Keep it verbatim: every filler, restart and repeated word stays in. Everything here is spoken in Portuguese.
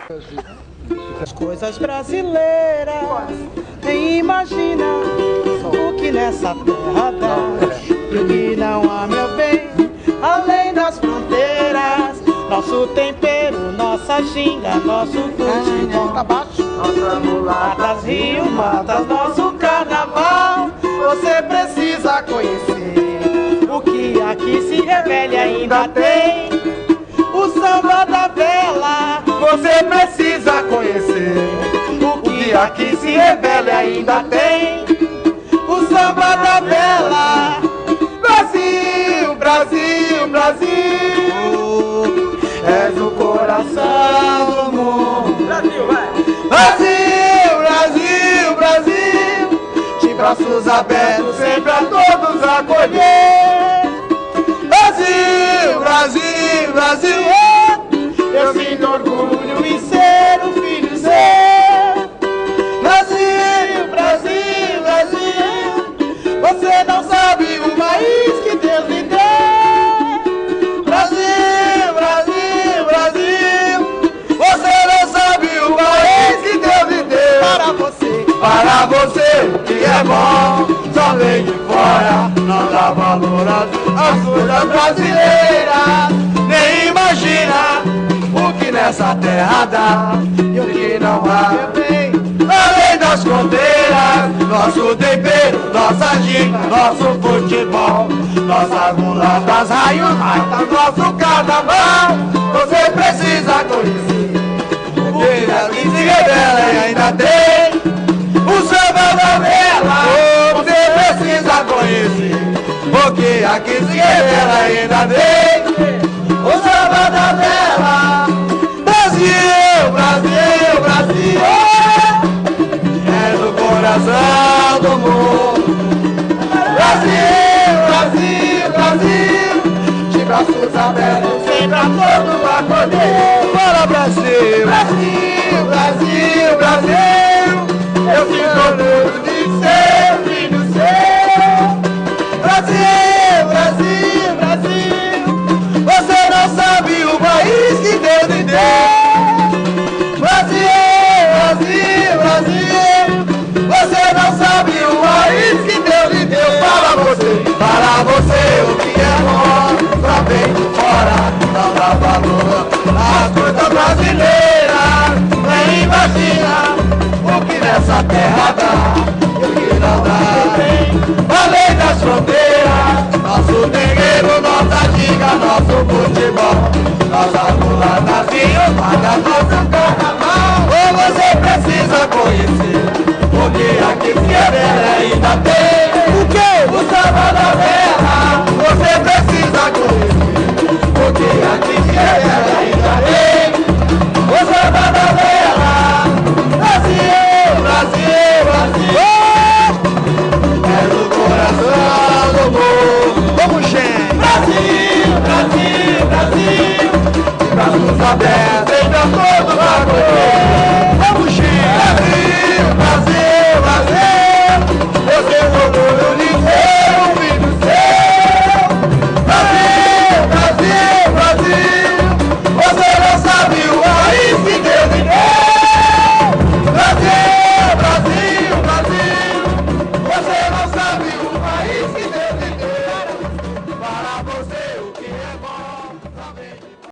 As coisas brasileiras, nem imagina o que nessa terra dá. E o que não há, meu bem, além das fronteiras. Nosso tempero, nossa ginga, nosso futebol, nossas mulatas, rio, matas, nosso carnaval. Você precisa conhecer o que aqui se revela e ainda tem o samba da vela. Você precisa conhecer o que aqui se revela e ainda tem o samba da vela. Brasil, Brasil, Brasil, és o coração do mundo. Brasil, vai! Brasil, Brasil, Brasil, de braços abertos sempre a todos acolher. Brasil, Brasil, Brasil, eu sinto orgulho em ser um filho seu. Brasil, Brasil, Brasil, você não sabe o país que Deus lhe deu. Brasil, Brasil, Brasil, você não sabe o país que Deus lhe deu. Para você, para você, o que é bom, só vem de fora, não dá valor às coisas brasileiras. Nem imagina o que nessa terra dá e o que não há, além das fronteiras. Nosso tempero, nossa ginga, nosso futebol, nossas mulatas, raios, raitas, nosso carnaval. Você precisa conhecer o que aqui se revela e ainda tem o samba da vela. Você precisa conhecer o que aqui se revela e ainda tem o samba da vela. Brasil, Brasil, Brasil, és o coração do mundo. Brasil, Brasil, Brasil, de braços abertos sempre a todos acolher. Bora, Brasil, Brasil, Brasil, Brasil, eu sinto orgulho de ser filho seu. Brasil, Brasil, Brasil, você não sabe o país que Deus lhe deu. Brasil, Brasil, Brasil, você não sabe o país que Deus lhe deu. Para você, para você, o que é bom, só vem de fora, não dá valor às coisas brasileiras. Nem imagina o que nessa terra dá e o que não dá, além das fronteiras. Nosso terreiro, nossa ginga, nosso futebol, nossas mulatas e os magas, nosso carnaval. Ou você precisa conhecer o que aqui se revela ainda tem o que? O samba da vela. Você precisa conhecer o que aqui se revela ainda tem o samba da vela. Brasil, Brasil, Brasil, és o coração do mundo. Vamos, gente! Brasil, Brasil, Brasil, de braços abertos, sempre a todos acolher.